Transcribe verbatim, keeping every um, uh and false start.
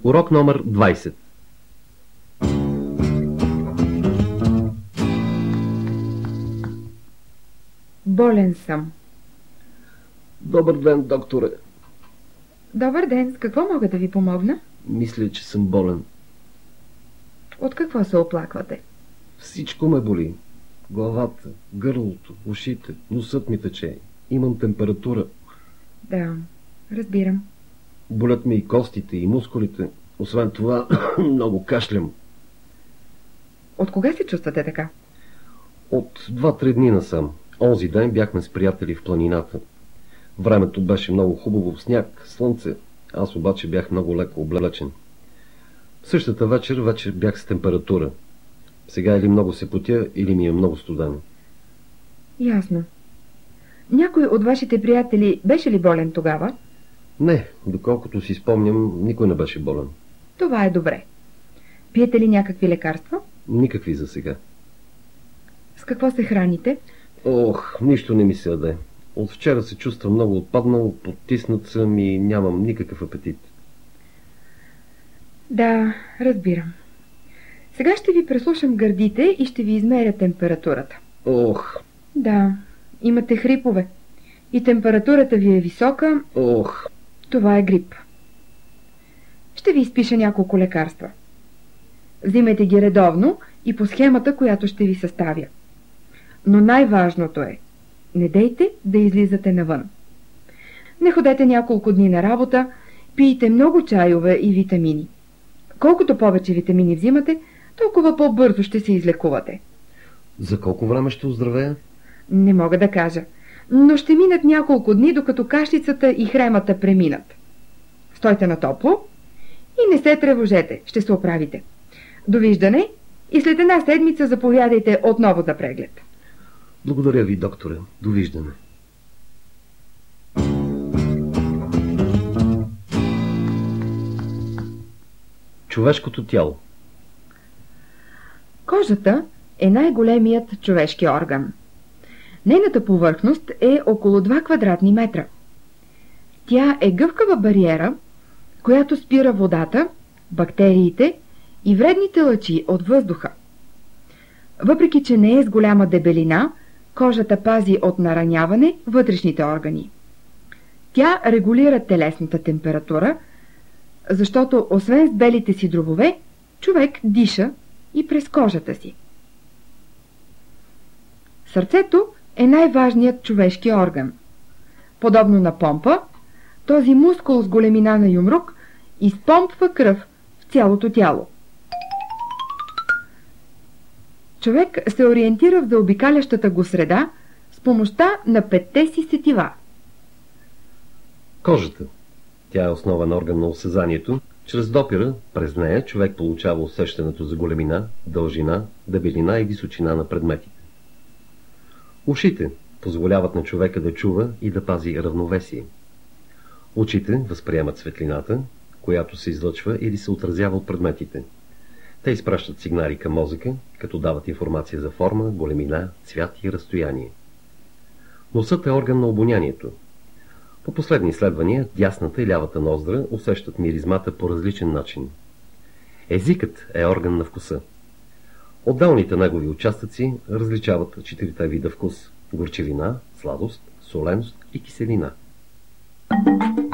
Урок номер двайсет. Болен съм. Добър ден, докторе. Добър ден, с какво мога да ви помогна? Мисля, че съм болен. От какво се оплаквате? Всичко ме боли. Главата, гърлото, ушите, носът ми тече. Имам температура. Да, разбирам. Болят ми и костите, и мускулите. Освен това, много кашлям. От кога се чувствате така? От два-три дни насам. Онзи ден бяхме с приятели в планината. Времето беше много хубаво, сняг, слънце. Аз обаче бях много леко облечен. Същата вечер вече бях с температура. Сега или много се потя, или ми е много студено. Ясно. Някой от вашите приятели беше ли болен тогава? Не, доколкото си спомням, никой не беше болен. Това е добре. Пиете ли някакви лекарства? Никакви за сега. С какво се храните? Ох, нищо не ми се яде. От вчера се чувствам много отпаднал, потиснат съм и нямам никакъв апетит. Да, разбирам. Сега ще ви преслушам гърдите и ще ви измеря температурата. Ох. Да, имате хрипове. И температурата ви е висока. Ох. Това е грип. Ще ви изпиша няколко лекарства. Взимайте ги редовно и по схемата, която ще ви съставя. Но най-важното е, не дейте да излизате навън. Не ходете няколко дни на работа, пийте много чайове и витамини. Колкото повече витамини взимате, толкова по-бързо ще се излекувате. За колко време ще оздравея? Не мога да кажа, но ще минат няколко дни, докато кашлицата и хремата преминат. Стойте на топло и не се тревожете, ще се оправите. Довиждане и след една седмица заповядайте отново за преглед. Благодаря ви, докторе. Довиждане. Човешкото тяло. Кожата е най-големият човешки орган. Нейната повърхност е около два квадратни метра. Тя е гъвкава бариера, която спира водата, бактериите и вредните лъчи от въздуха. Въпреки че не е с голяма дебелина, кожата пази от нараняване вътрешните органи. Тя регулира телесната температура, защото освен с белите си дробове, човек диша и през кожата си. Сърцето е най-важният човешки орган. Подобно на помпа, този мускул с големина на юмрук изпомпва кръв в цялото тяло. Човек се ориентира в заобикалящата го среда с помощта на петте си сетива. Кожата. Тя е основен орган на осезанието. Чрез допира, през нея, човек получава усещането за големина, дължина, дебелина и височина на предметите. Ушите позволяват на човека да чува и да пази равновесие. Очите възприемат светлината, която се излъчва или се отразява от предметите. Те изпращат сигнали към мозъка, като дават информация за форма, големина, цвят и разстояние. Носът е орган на обонянието. По последни изследвания, дясната и лявата ноздра усещат миризмата по различен начин. Езикът е орган на вкуса. Отделните негови участъци различават четирите вида вкус – горчевина, сладост, соленост и киселина.